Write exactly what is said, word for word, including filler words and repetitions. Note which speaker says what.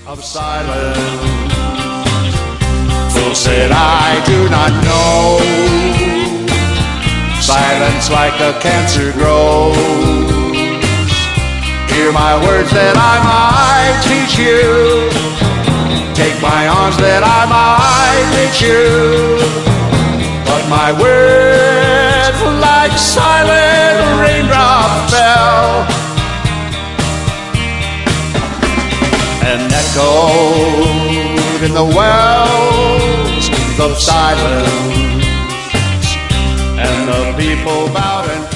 Speaker 1: of silence. Fool said, I do not know. Silence like a cancer grows. Hear my words that I might teach you. Take my arms that I might reach you. But my words like silent raindrop fell and echoed in the wells of silence, and the people bowed and